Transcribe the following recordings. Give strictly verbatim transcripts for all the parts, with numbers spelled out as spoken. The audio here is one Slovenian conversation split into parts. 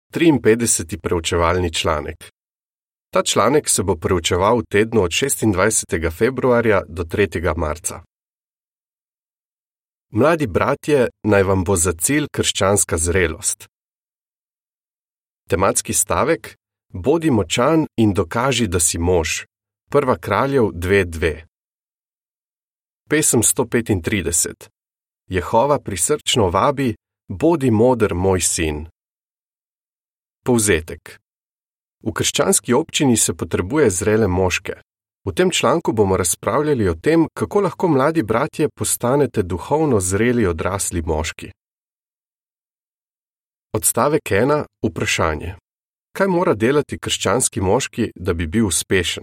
triinpetdeseti preučevalni članek. Ta članek se bo preučeval v tednu od šestindvajsetega februarja do tretjega marca. Mladi bratje, naj vam bo za cilj krščanska zrelost. Tematski stavek: Bodi močan in dokaži, da si mož. Prva Kraljev dve dve. Pesem sto petintrideset. Jehova prisrčno vabi: Bodi moder, moj sin. Povzetek. V krščanski občini se potrebuje zrele moške. V tem članku bomo razpravljali o tem, kako lahko mladi bratje postanete duhovno zreli odrasli moški. Odstavek ena. Vprašanje. Kaj mora delati krščanski moški, da bi bil uspešen?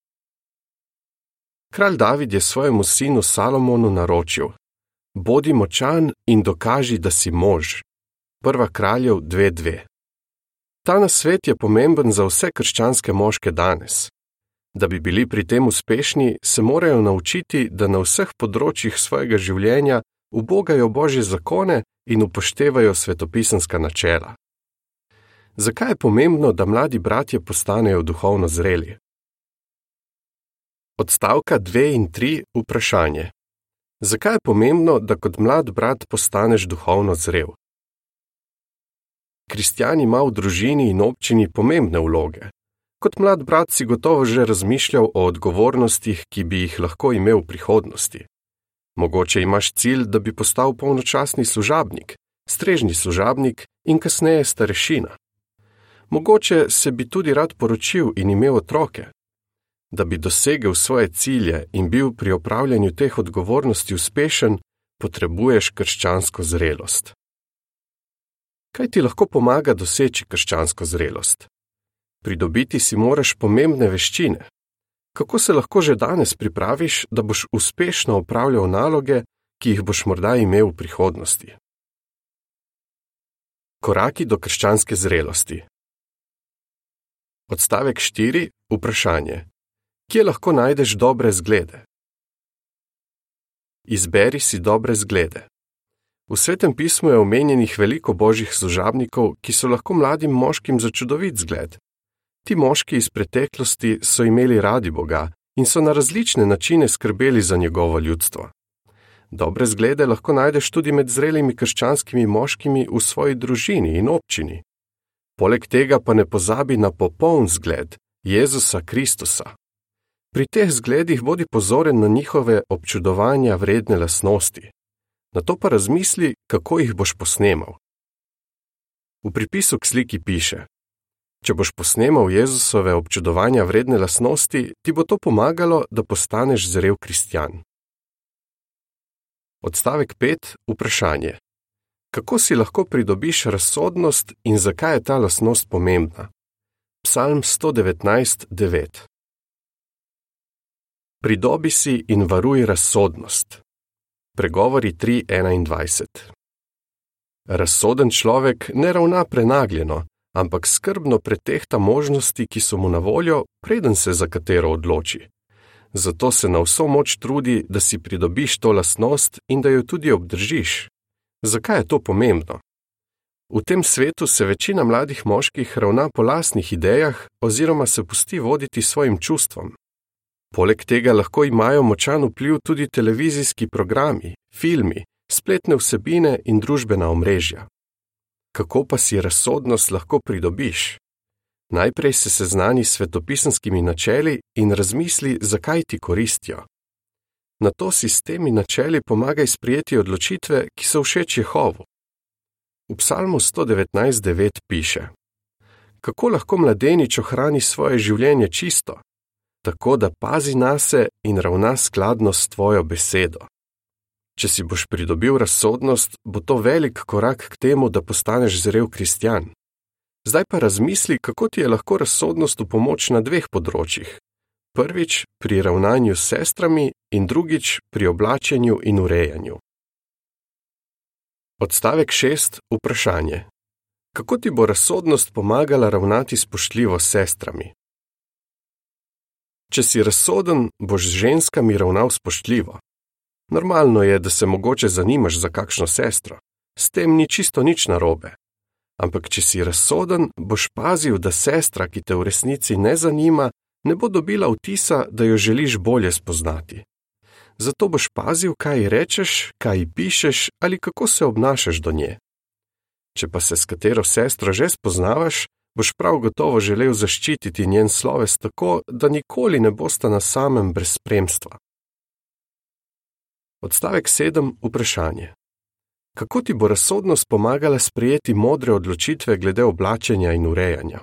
Kralj David je svojemu sinu Salomonu naročil: Bodi močan in dokaži, da si mož. Prva Kraljev dve dve. Ta nasvet je pomemben za vse krščanske moške danes. Da bi bili pri tem uspešni, se morajo naučiti, da na vseh področjih svojega življenja ubogajo Božje zakone in upoštevajo svetopisemska načela. Zakaj je pomembno, da mladi bratje postanejo duhovno zreli? Odstavka dve in tri. Vprašanje. Zakaj je pomembno, da kot mlad brat postaneš duhovno zrel? Kristjan ima v družini in občini pomembne vloge. Kot mlad brat si gotovo že razmišljal o odgovornostih, ki bi jih lahko imel v prihodnosti. Mogoče imaš cilj, da bi postal polnočasni služabnik, strežni služabnik in kasneje starešina. Mogoče se bi tudi rad poročil in imel otroke. Da bi dosegel svoje cilje in bil pri opravljanju teh odgovornosti uspešen, potrebuješ krščansko zrelost. Kaj ti lahko pomaga doseči krščansko zrelost? Pridobiti si moraš pomembne veščine. Kako se lahko že danes pripraviš, da boš uspešno opravljal naloge, ki jih boš morda imel v prihodnosti? Koraki do krščanske zrelosti. Odstavek štiri. Vprašanje. Kje lahko najdeš dobre zglede? Izberi si dobre zglede. V Svetem pismu je omenjenih veliko božjih služabnikov, ki so lahko mladim moškim za čudovit zgled. Ti moški iz preteklosti so imeli radi Boga in so na različne načine skrbeli za njegovo ljudstvo. Dobre zglede lahko najdeš tudi med zrelimi krščanskimi moškimi v svoji družini in občini. Poleg tega pa ne pozabi na popoln zgled Jezusa Kristusa. Pri teh zgledih bodi pozoren na njihove občudovanja vredne lastnosti. Nato pa razmisli, kako jih boš posnemal. V pripisu k sliki piše: Če boš posnemal Jezusove občudovanja vredne lastnosti, ti bo to pomagalo, da postaneš zrel kristjan. Odstavek pet. Vprašanje. Kako si lahko pridobiš razsodnost in zakaj je ta lastnost pomembna? Psalm sto devetnajst devet. Pridobi si in varuj razsodnost. Pregovori tri enaindvajset. Razsoden človek ne ravna prenagljeno, ampak skrbno pretehta možnosti, ki so mu na voljo, preden se za katero odloči. Zato se na vso moč trudi, da si pridobiš to lastnost in da jo tudi obdržiš. Zakaj je to pomembno? V tem svetu se večina mladih moških ravna po lastnih idejah oziroma se pusti voditi svojim čustvom. Poleg tega lahko imajo močan vpliv tudi televizijski programi, filmi, spletne vsebine in družbena omrežja. Kako pa si razsodnost lahko pridobiš? Najprej se seznani s svetopisemskimi načeli in razmisli, zakaj ti koristijo. Nato si s temi načeli pomagaj sprejeti odločitve, ki so všeč Jehovu. V Psalmu sto devetnajst devet piše: Kako lahko mladenič ohrani svoje življenje čisto? Tako, da pazi nase in ravna skladno s tvojo besedo. Če si boš pridobil razsodnost, bo to velik korak k temu, da postaneš zrel kristjan. Zdaj pa razmisli, kako ti je lahko razsodnost v pomoč na dveh področjih. Prvič, pri ravnanju s sestrami in drugič, pri oblačenju in urejanju. Odstavek šest. Vprašanje. Kako ti bo razsodnost pomagala ravnati spoštljivo s sestrami? Če si razsoden, boš z ženskami ravnal spoštljivo. Normalno je, da se mogoče zanimaš za kakšno sestro. S tem ni čisto nič narobe. Ampak če si razsoden, boš pazil, da sestra, ki te v resnici ne zanima, ne bo dobila vtisa, da jo želiš bolje spoznati. Zato boš pazil, kaj ji rečeš, kaj ji pišeš ali kako se obnašaš do nje. Če pa se s katero sestro že spoznavaš, boš prav gotovo želel zaščititi njen sloves tako, da nikoli ne bosta na samem brez spremstva. Odstavek sedem. Vprašanje. Kako ti bo razsodnost pomagala sprejeti modre odločitve glede oblačenja in urejanja?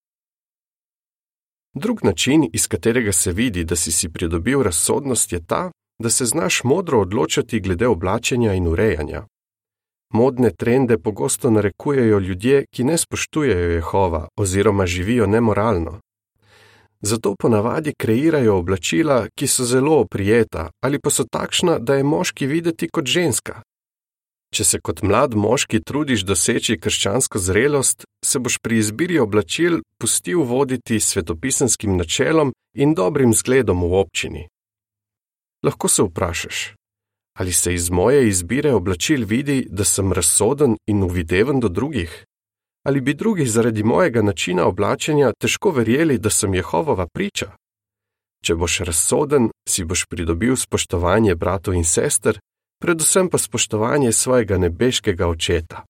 Drug način, iz katerega se vidi, da si si pridobil razsodnost, je ta, da se znaš modro odločati glede oblačenja in urejanja. Modne trende pogosto narekujejo ljudje, ki ne spoštujejo Jehova oziroma živijo nemoralno. Zato ponavadi kreirajo oblačila, ki so zelo oprijeta ali pa so takšna, da je moški videti kot ženska. Če se kot mlad moški trudiš doseči krščansko zrelost, se boš pri izbiri oblačil pustil voditi svetopisenskim načelom in dobrim zgledom v občini. Lahko se vprašaš, ali se iz moje izbire oblačil vidi, da sem razsoden in uvideven do drugih? Ali bi drugi zaradi mojega načina oblačenja težko verjeli, da sem Jehovova priča? Če boš razsoden, si boš pridobil spoštovanje bratov in sester, predvsem pa spoštovanje svojega nebeškega očeta.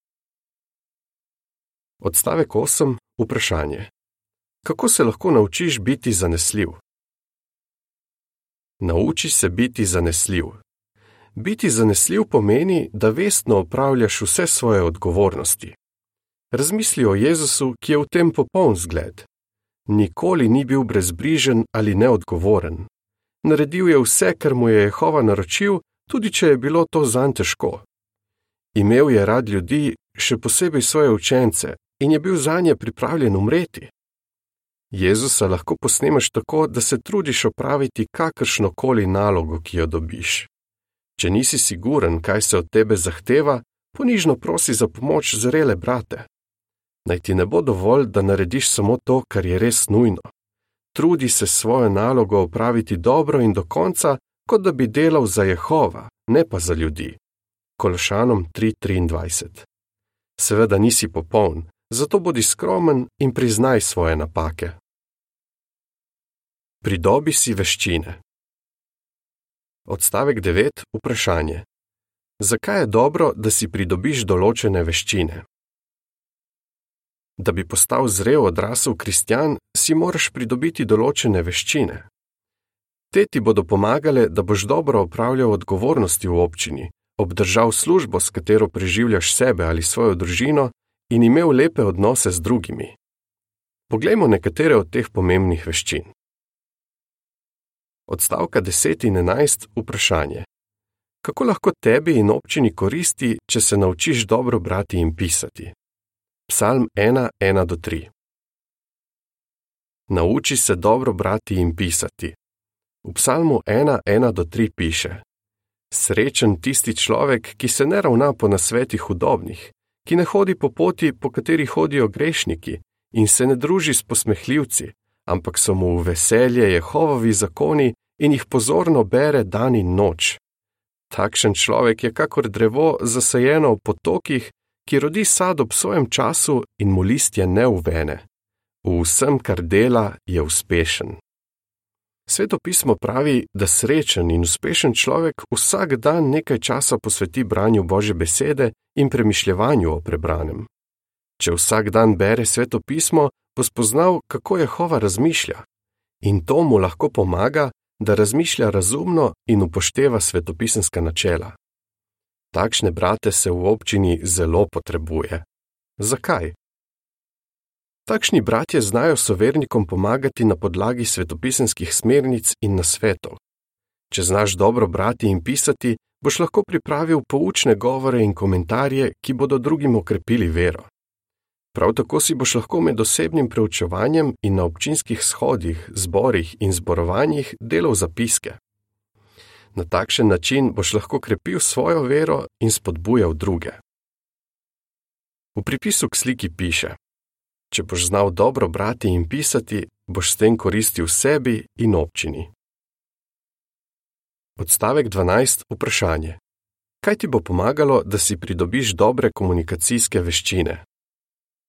Odstavek osem. Vprašanje. Kako se lahko naučiš biti zanesljiv? Nauči se biti zanesljiv. Biti zanesljiv pomeni, da vestno opravljaš vse svoje odgovornosti. Razmisli o Jezusu, ki je v tem popoln zgled. Nikoli ni bil brezbrižen ali neodgovoren. Naredil je vse, kar mu je Jehova naročil, tudi če je bilo to zanj težko. Imel je rad ljudi, še posebej svoje učence, in je bil zanje pripravljen umreti. Jezusa lahko posnemaš tako, da se trudiš opraviti kakršnokoli nalogo, ki jo dobiš. Če nisi siguren, kaj se od tebe zahteva, ponižno prosi za pomoč zrele brate. Naj ti ne bo dovolj, da narediš samo to, kar je res nujno. Trudi se svojo nalogo opraviti dobro in do konca, kot da bi delal za Jehova, ne pa za ljudi. Kološanom tri triindvajset. Seveda nisi popoln, zato bodi skromen in priznaj svoje napake. Pridobi si veščine. Odstavek devet. Vprašanje. Zakaj je dobro, da si pridobiš določene veščine? Da bi postal zrel odrasel kristjan, si moraš pridobiti določene veščine. Te ti bodo pomagale, da boš dobro opravljal odgovornosti v občini, obdržal službo, s katero preživljaš sebe ali svojo družino in imel lepe odnose z drugimi. Poglejmo nekatere od teh pomembnih veščin. Odstavka deset in enajst. Vprašanje. Kako lahko tebi in občini koristi, če se naučiš dobro brati in pisati? Psalm ena, ena do tri. Nauči se dobro brati in pisati. V psalmu ena, ena do tri piše: Srečen tisti človek, ki se ne ravna po nasvetih hudobnih, ki ne hodi po poti, po kateri hodijo grešniki, in se ne druži s posmehljivci, ampak so mu v veselje Jehovovi zakoni in jih pozorno bere dan in noč. Takšen človek je kakor drevo zasajeno v potokih, ki rodi sad ob svojem času in mu listje ne uvene. V vsem, kar dela, je uspešen. Sveto pismo pravi, da srečen in uspešen človek vsak dan nekaj časa posveti branju Božje besede in premišljevanju o prebranem. Če vsak dan bere Sveto pismo, bo spoznal, kako Jehova razmišlja, in to mu lahko pomaga, da razmišlja razumno in upošteva svetopisemska načela. Takšne brate se v občini zelo potrebuje. Zakaj? Takšni bratje znajo sovernikom pomagati na podlagi svetopisemskih smernic in nasvetov. Če znaš dobro brati in pisati, boš lahko pripravil poučne govore in komentarje, ki bodo drugim okrepili vero. Prav tako si boš lahko med osebnim preučevanjem in na občinskih shodih, zborih in zborovanjih delal zapiske. Na takšen način boš lahko krepil svojo vero in spodbujal druge. V pripisu k sliki piše: Če boš znal dobro brati in pisati, boš s tem koristil sebi in občini. Odstavek dvanajst. Vprašanje. Kaj ti bo pomagalo, da si pridobiš dobre komunikacijske veščine?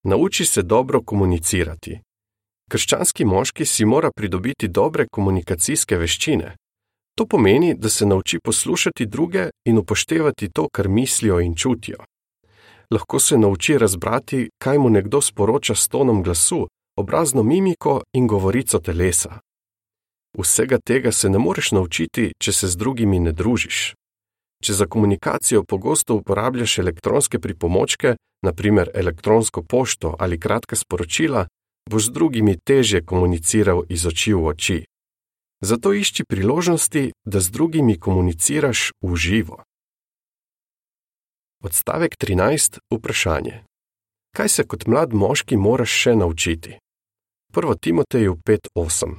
Nauči se dobro komunicirati. Krščanski moški si mora pridobiti dobre komunikacijske veščine. To pomeni, da se nauči poslušati druge in upoštevati to, kar mislijo in čutijo. Lahko se nauči razbrati, kaj mu nekdo sporoča s tonom glasu, obrazno mimiko in govorico telesa. Vsega tega se ne moreš naučiti, če se z drugimi ne družiš. Če za komunikacijo pogosto uporabljaš elektronske pripomočke, na primer elektronsko pošto ali kratka sporočila, boš z drugimi težje komuniciral iz oči v oči. Zato išči priložnosti, da z drugimi komuniciraš v živo. Odstavek trinajst. Vprašanje. Kaj se kot mlad moški moraš še naučiti? Prvo Timoteju pet osem.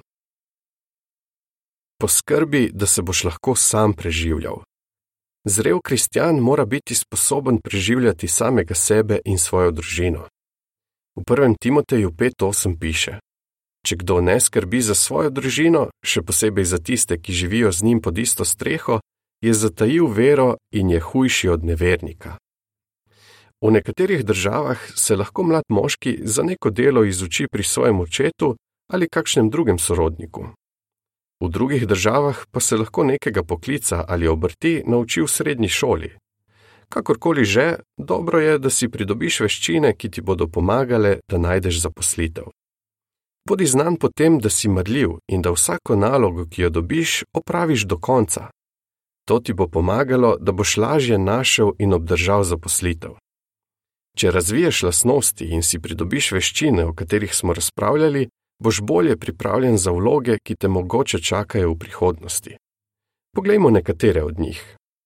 Poskrbi, da se boš lahko sam preživljal. Zrel kristjan mora biti sposoben preživljati samega sebe in svojo družino. V prvem Timoteju pet osem piše: Če kdo ne skrbi za svojo družino, še posebej za tiste, ki živijo z njim pod isto streho, je zatajil vero in je hujši od nevernika. V nekaterih državah se lahko mlad moški za neko delo izuči pri svojem očetu ali kakšnem drugem sorodniku. V drugih državah pa se lahko nekega poklica ali obrti nauči v srednji šoli. Kakorkoli že, dobro je, da si pridobiš veščine, ki ti bodo pomagale, da najdeš zaposlitev. Bodi znan po tem, da si marljiv in da vsako nalogo, ki jo dobiš, opraviš do konca. To ti bo pomagalo, da boš lažje našel in obdržal zaposlitev. Če razviješ lastnosti in si pridobiš veščine, o katerih smo razpravljali, boš bolje pripravljen za vloge, ki te mogoče čakajo v prihodnosti. Poglejmo nekatere od njih.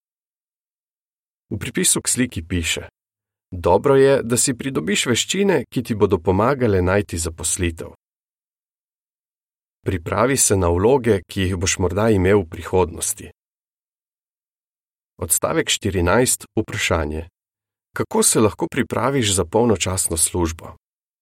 V pripisu k sliki piše: Dobro je, da si pridobiš veščine, ki ti bodo pomagale najti zaposlitev. Pripravi se na vloge, ki jih boš morda imel v prihodnosti. Odstavek štirinajst. Vprašanje. Kako se lahko pripraviš za polnočasno službo?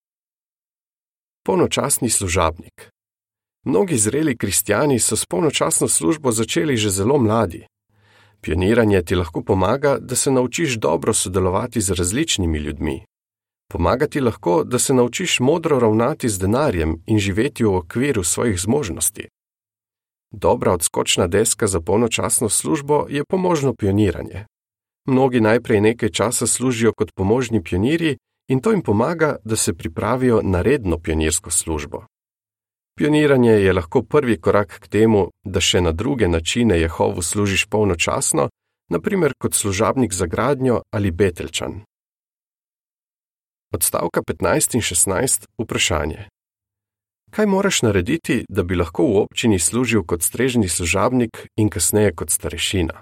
Polnočasni služabnik. Mnogi zreli kristjani so s polnočasno službo začeli že zelo mladi. Pioniranje ti lahko pomaga, da se naučiš dobro sodelovati z različnimi ljudmi. Pomaga ti lahko, da se naučiš modro ravnati z denarjem in živeti v okviru svojih zmožnosti. Dobra odskočna deska za polnočasno službo je pomožno pioniranje. Mnogi najprej nekaj časa služijo kot pomožni pionirji in to jim pomaga, da se pripravijo na redno pionirsko službo. Pioniranje je lahko prvi korak k temu, da še na druge načine Jehovu služiš polnočasno, na primer kot služabnik za gradnjo ali beteljčan. Odstavka petnajst in šestnajst. Vprašanje. Kaj moraš narediti, da bi lahko v občini služil kot strežni služabnik in kasneje kot starešina?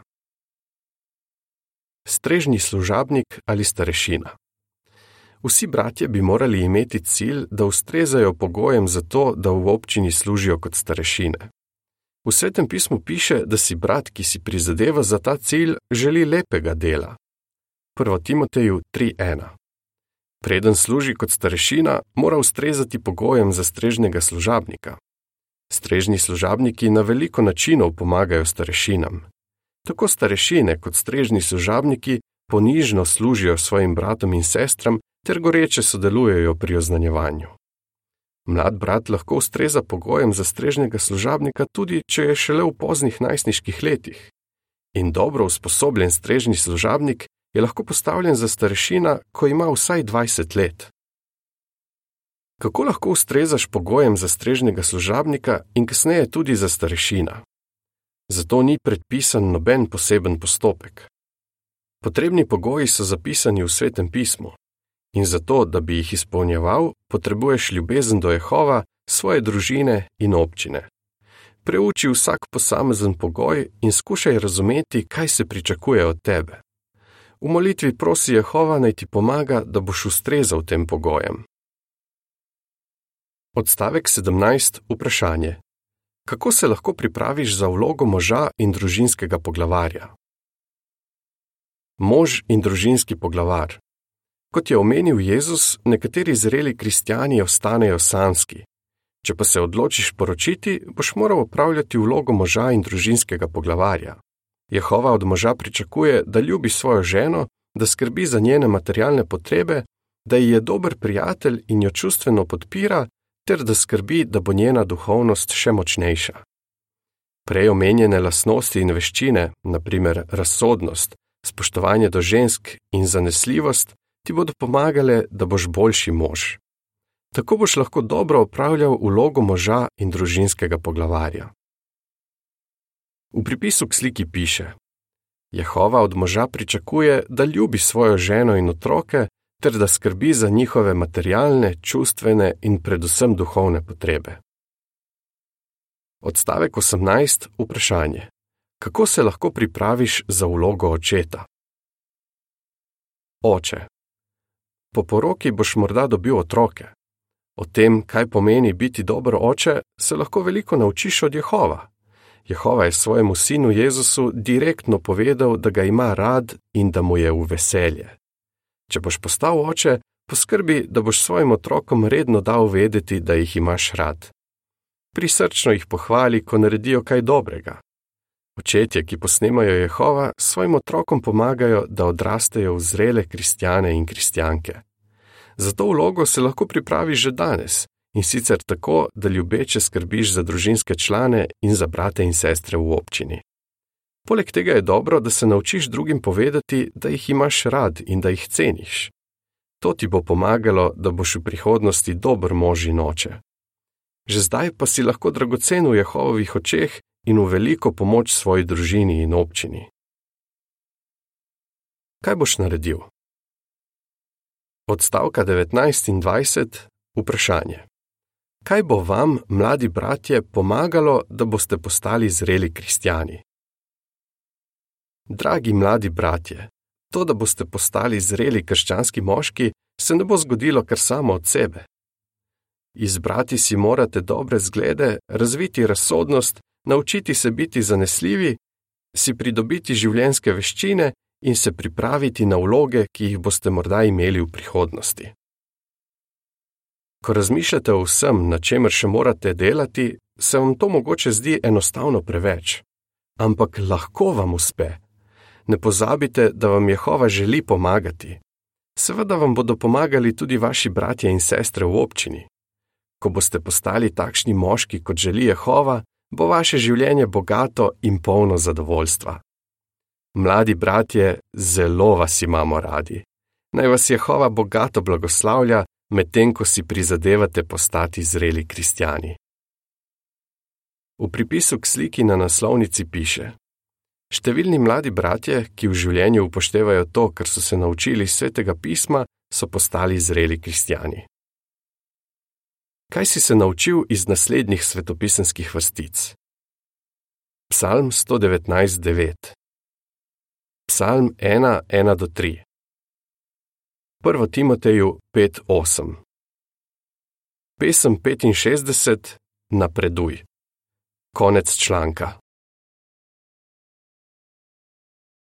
Strežni služabnik ali starešina. Vsi bratje bi morali imeti cilj, da ustrezajo pogojem za to, da v občini služijo kot starešine. V Svetem pismu piše, da si brat, ki si prizadeva za ta cilj, želi lepega dela. Prvo Timoteju tri ena. Preden služi kot starešina, mora ustrezati pogojem za strežnega služabnika. Strežni služabniki na veliko načinov pomagajo starešinam. Tako starešine kot strežni služabniki ponižno služijo svojim bratom in sestram ter goreče sodelujejo pri oznanjevanju. Mlad brat lahko ustreza pogojem za strežnega služabnika tudi, če je šele v poznih najstniških letih. In dobro usposobljen strežni služabnik je lahko postavljen za starešina, ko ima vsaj dvajset let. Kako lahko ustrezaš pogojem za strežnega služabnika in kasneje tudi za starešina? Zato ni predpisan noben poseben postopek. Potrebni pogoji so zapisani v Svetem pismu. In zato, da bi jih izpolnjeval, potrebuješ ljubezen do Jehova, svoje družine in občine. Preuči vsak posamezen pogoj in skušaj razumeti, kaj se pričakuje od tebe. V molitvi prosi Jehova, naj ti pomaga, da boš ustrezal tem pogojem. Odstavek sedemnajst. Vprašanje. Kako se lahko pripraviš za vlogo moža in družinskega poglavarja? Mož in družinski poglavar. Kot je omenil Jezus, nekateri zreli kristjani ostanejo samski. Če pa se odločiš poročiti, boš moral opravljati vlogo moža in družinskega poglavarja. Jehova od moža pričakuje, da ljubi svojo ženo, da skrbi za njene materialne potrebe, da ji je dober prijatelj in jo čustveno podpira, ter da skrbi, da bo njena duhovnost še močnejša. Prej omenjene lastnosti in veščine, na primer razsodnost, spoštovanje do žensk in zanesljivost, ti bodo pomagale, da boš boljši mož. Tako boš lahko dobro opravljal vlogo moža in družinskega poglavarja. V pripisu k sliki piše: Jehova od moža pričakuje, da ljubi svojo ženo in otroke, ter da skrbi za njihove materialne, čustvene in predvsem duhovne potrebe. Odstavek osemnajst. Vprašanje: Kako se lahko pripraviš za vlogo očeta? Oče. Po poroki boš morda dobil otroke. O tem, kaj pomeni biti dober oče, se lahko veliko naučiš od Jehova. Jehova je svojemu sinu Jezusu direktno povedal, da ga ima rad in da mu je v veselje. Če boš postal oče, poskrbi, da boš svojim otrokom redno dal vedeti, da jih imaš rad. Prisrčno jih pohvali, ko naredijo kaj dobrega. Očetje, ki posnemajo Jehova, svojim otrokom pomagajo, da odrastejo v zrele kristjane in kristjanke. Za to vlogo se lahko pripraviš že danes, in sicer tako, da ljubeče skrbiš za družinske člane in za brate in sestre v občini. Poleg tega je dobro, da se naučiš drugim povedati, da jih imaš rad in da jih ceniš. To ti bo pomagalo, da boš v prihodnosti dober mož in oče. Že zdaj pa si lahko dragocen v Jehovovih očeh in v veliko pomoč svoji družini in občini. Kaj boš naredil? Odstavka devetnajst in dvajset. Vprašanje: Kaj bo vam, mladi bratje, pomagalo, da boste postali zreli kristjani? Dragi mladi bratje, to, da boste postali zreli krščanski moški, se ne bo zgodilo kar samo od sebe. Izbrati si morate dobre zglede, razviti razsodnost, naučiti se biti zanesljivi, si pridobiti življenjske veščine in se pripraviti na vloge, ki jih boste morda imeli v prihodnosti. Ko razmišljate o vsem, na čemer še morate delati, se vam to mogoče zdi enostavno preveč. Ampak lahko vam uspe. Ne pozabite, da vam Jehova želi pomagati. Seveda vam bodo pomagali tudi vaši bratje in sestre v občini. Ko boste postali takšni moški, kot želi Jehova, bo vaše življenje bogato in polno zadovoljstva. Mladi bratje, zelo vas imamo radi. Naj vas Jehova bogato blagoslavlja, medtem ko si prizadevate postati zreli kristjani. V pripisu k sliki na naslovnici piše: Številni mladi bratje, ki v življenju upoštevajo to, kar so se naučili iz Svetega pisma, so postali zreli kristjani. Kaj si se naučil iz naslednjih svetopisemskih vrstic? Psalm sto devetnajst devet, Psalm ena ena do tri, prvo Timoteju pet osem, Pesem petinšestdeset, Napreduj. Konec članka.